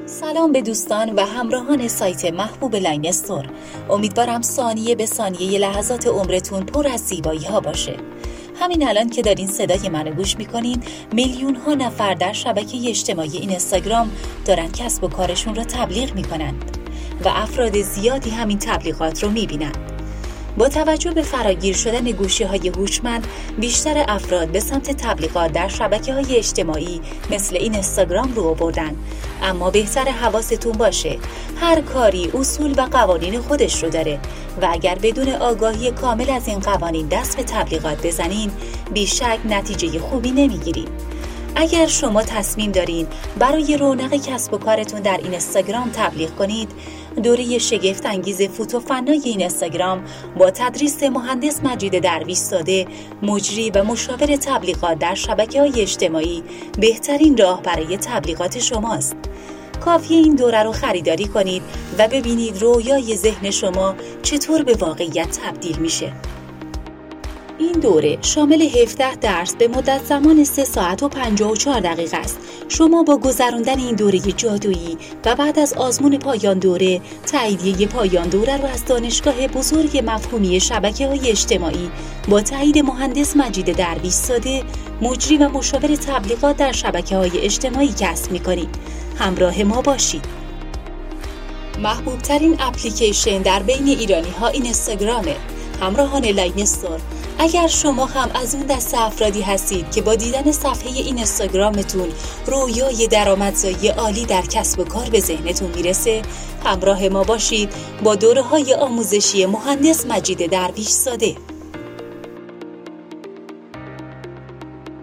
سلام به دوستان و همراهان سایت محبوب لاین استور. امیدوارم ثانیه به ثانیه لحظات عمرتون پر از زیبایی ها باشه. همین الان که دارین صدای منو گوش میکنین، میلیون ها نفر در شبکه اجتماعی اینستاگرام دارن کسب و کارشون رو تبلیغ میکنند و افراد زیادی همین تبلیغات رو میبینن. با توجه به فراگیر شدن گوشی‌های هوشمند، بیشتر افراد به سمت تبلیغات در شبکه‌های اجتماعی مثل اینستاگرام رو آوردن. اما بهتر حواستون باشه، هر کاری اصول و قوانین خودش رو داره و اگر بدون آگاهی کامل از این قوانین دست به تبلیغات بزنین، بیشک نتیجه خوبی نمیگیرین. اگر شما تصمیم دارین برای رونق کسب و کارتون در اینستاگرام تبلیغ کنید، دوره شگفت انگیز فوتوفنای اینستاگرام با تدریس مهندس مجید درویش‌زاده، مجری و مشاور تبلیغات در شبکه‌های اجتماعی بهترین راه برای تبلیغات شماست. کافیه این دوره رو خریداری کنید و ببینید رویای ذهن شما چطور به واقعیت تبدیل میشه. این دوره شامل 17 درس به مدت زمان 3 ساعت و 54 دقیقه است. شما با گذراندن این دوره جادویی و بعد از آزمون پایان دوره، تاییدیه پایان دوره رو از دانشگاه بزرگ مفهومی شبکه‌های اجتماعی با تایید مهندس مجید درویش‌زاده، مجری و مشاور تبلیغات در شبکه‌های اجتماعی کسب می‌کنید. همراه ما باشید. محبوب ترین اپلیکیشن در بین ایرانی‌ها اینستاگرامه. همراهان لاین استور، اگر شما هم از اون دسته افرادی هستید که با دیدن صفحه اینستاگرامتون رویای درآمدزایی عالی در کسب و کار به ذهنتون میرسه، همراه ما باشید با دوره‌های آموزشی مهندس مجید درویش‌زاده.